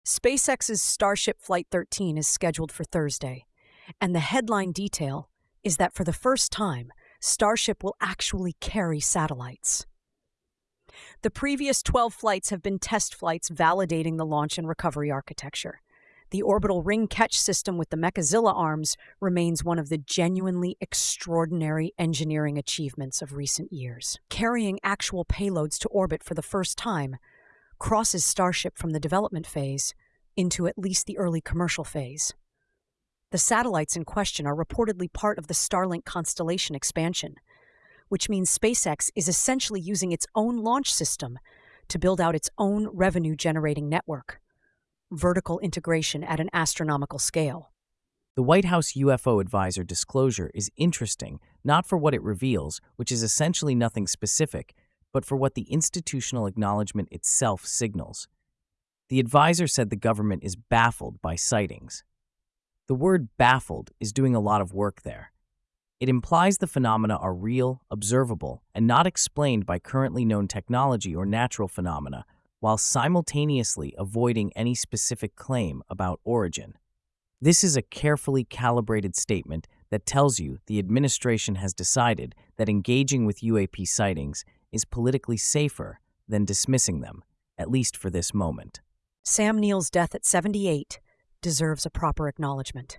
SpaceX's Starship Flight 13 is scheduled for Thursday, and the headline detail is that for the first time, Starship will actually carry satellites. The previous 12 flights have been test flights validating the launch and recovery architecture. The orbital ring catch system with the Mechazilla arms remains one of the genuinely extraordinary engineering achievements of recent years. Carrying actual payloads to orbit for the first time crosses Starship from the development phase into at least the early commercial phase. The satellites in question are reportedly part of the Starlink constellation expansion, which means SpaceX is essentially using its own launch system to build out its own revenue-generating network. Vertical integration at an astronomical scale. The White House UFO advisor disclosure is interesting, not for what it reveals, which is essentially nothing specific, but for what the institutional acknowledgement itself signals. The advisor said the government is baffled by sightings. The word baffled is doing a lot of work there. It implies the phenomena are real, observable, and not explained by currently known technology or natural phenomena, while simultaneously avoiding any specific claim about origin. This is a carefully calibrated statement that tells you the administration has decided that engaging with UAP sightings is politically safer than dismissing them, at least for this moment. Sam Neill's death at 78 deserves a proper acknowledgement.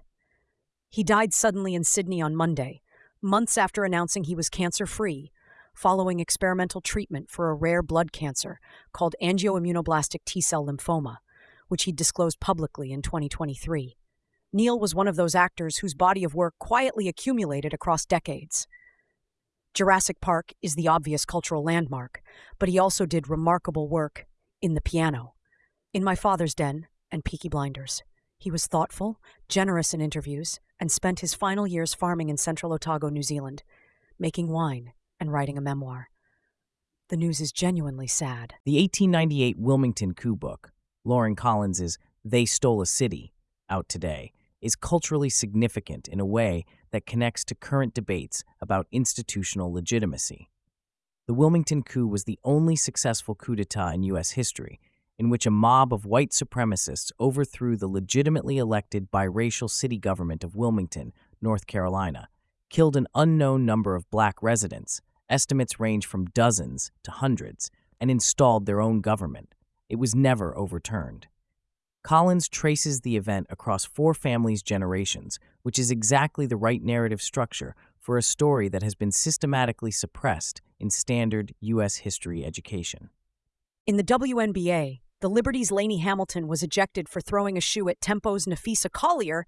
He died suddenly in Sydney on Monday, months after announcing he was cancer-free, following experimental treatment for a rare blood cancer called angioimmunoblastic T-cell lymphoma, which he disclosed publicly in 2023. Neill was one of those actors whose body of work quietly accumulated across decades. Jurassic Park is the obvious cultural landmark, but he also did remarkable work in The Piano, In My Father's Den, and Peaky Blinders. He was thoughtful, generous in interviews, and spent his final years farming in central Otago, New Zealand, making wine and writing a memoir. The news is genuinely sad. The 1898 Wilmington coup book, Lauren Collins's They Stole a City, out today, is culturally significant in a way that connects to current debates about institutional legitimacy. The Wilmington coup was the only successful coup d'etat in U.S. history in which a mob of white supremacists overthrew the legitimately elected biracial city government of Wilmington, North Carolina, killed an unknown number of black residents, estimates range from dozens to hundreds, and installed their own government. It was never overturned. Collins traces the event across 4 families' generations, which is exactly the right narrative structure for a story that has been systematically suppressed in standard U.S. history education. In the WNBA, the Liberty's Lainey Hamilton was ejected for throwing a shoe at Tempo's Nafisa Collier,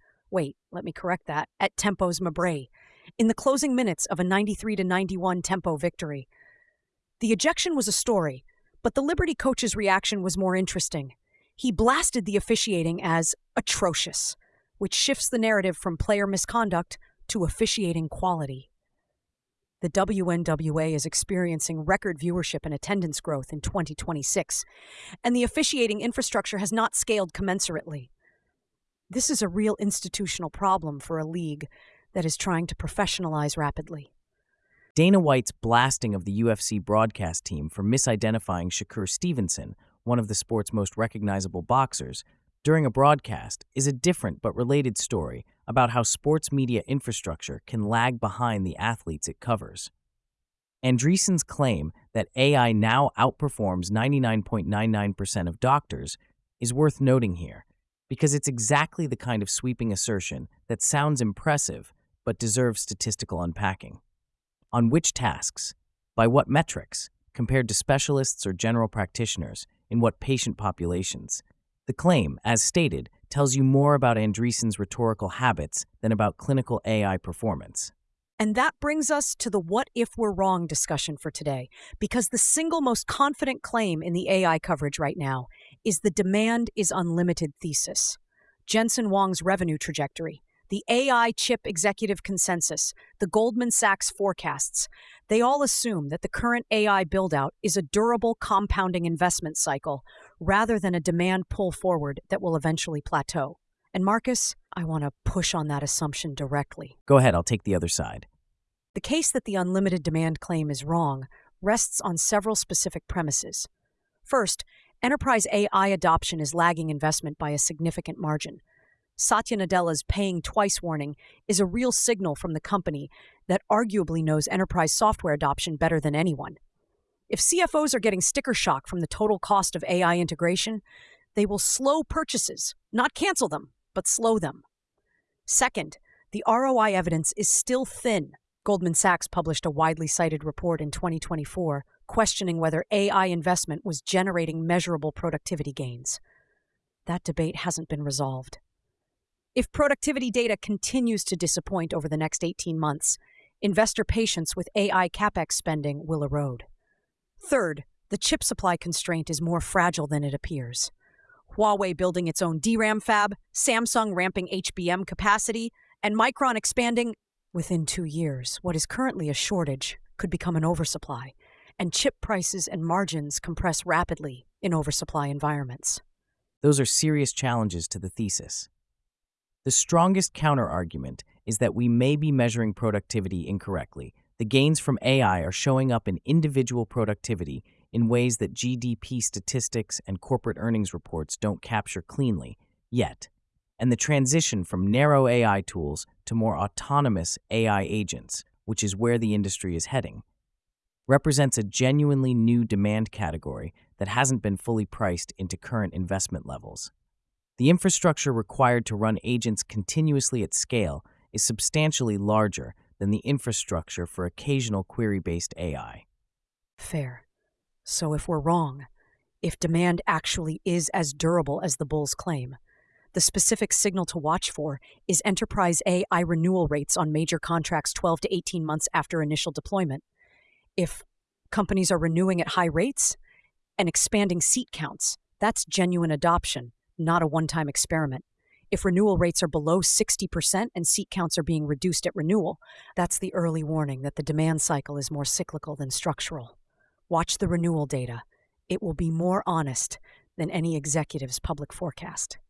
at Tempo's Mabray, in the closing minutes of a 93-91 Tempo victory. The ejection was a story, but the Liberty coach's reaction was more interesting. He blasted the officiating as atrocious, which shifts the narrative from player misconduct to officiating quality. The WNWA is experiencing record viewership and attendance growth in 2026, and the officiating infrastructure has not scaled commensurately. This is a real institutional problem for a league that is trying to professionalize rapidly. Dana White's blasting of the UFC broadcast team for misidentifying Shakur Stevenson, one of the sport's most recognizable boxers, during a broadcast is a different but related story about how sports media infrastructure can lag behind the athletes it covers. Andreessen's claim that AI now outperforms 99.99% of doctors is worth noting here, because it's exactly the kind of sweeping assertion that sounds impressive but deserves statistical unpacking. On which tasks? By what metrics? Compared to specialists or general practitioners? In what patient populations? The claim, as stated, tells you more about Andreessen's rhetorical habits than about clinical AI performance. And that brings us to the what if we're wrong discussion for today, because the single most confident claim in the AI coverage right now is the demand is unlimited thesis. Jensen Huang's revenue trajectory, the AI chip executive consensus, the Goldman Sachs forecasts, they all assume that the current AI buildout is a durable compounding investment cycle rather than a demand pull forward that will eventually plateau. And Marcus, I want to push on that assumption directly. Go ahead, I'll take the other side. The case that the unlimited demand claim is wrong rests on several specific premises. First, Enterprise AI adoption is lagging investment by a significant margin. Satya Nadella's paying twice warning is a real signal from the company that arguably knows enterprise software adoption better than anyone. If CFOs are getting sticker shock from the total cost of AI integration, they will slow purchases, not cancel them, but slow them. Second, the ROI evidence is still thin. Goldman Sachs published a widely cited report in 2024 questioning whether AI investment was generating measurable productivity gains. That debate hasn't been resolved. If productivity data continues to disappoint over the next 18 months, investor patience with AI CapEx spending will erode. Third, the chip supply constraint is more fragile than it appears. Huawei building its own DRAM fab, Samsung ramping HBM capacity, and Micron expanding. Within 2 years, what is currently a shortage could become an oversupply, and chip prices and margins compress rapidly in oversupply environments. Those are serious challenges to the thesis. The strongest counterargument is that we may be measuring productivity incorrectly. The gains from AI are showing up in individual productivity in ways that GDP statistics and corporate earnings reports don't capture cleanly yet. And the transition from narrow AI tools to more autonomous AI agents, which is where the industry is heading, represents a genuinely new demand category that hasn't been fully priced into current investment levels. The infrastructure required to run agents continuously at scale is substantially larger than the infrastructure for occasional query-based AI. Fair. So if we're wrong, if demand actually is as durable as the bulls claim, the specific signal to watch for is enterprise AI renewal rates on major contracts 12 to 18 months after initial deployment. If companies are renewing at high rates and expanding seat counts, that's genuine adoption, not a one-time experiment. If renewal rates are below 60% and seat counts are being reduced at renewal, that's the early warning that the demand cycle is more cyclical than structural. Watch the renewal data. It will be more honest than any executive's public forecast.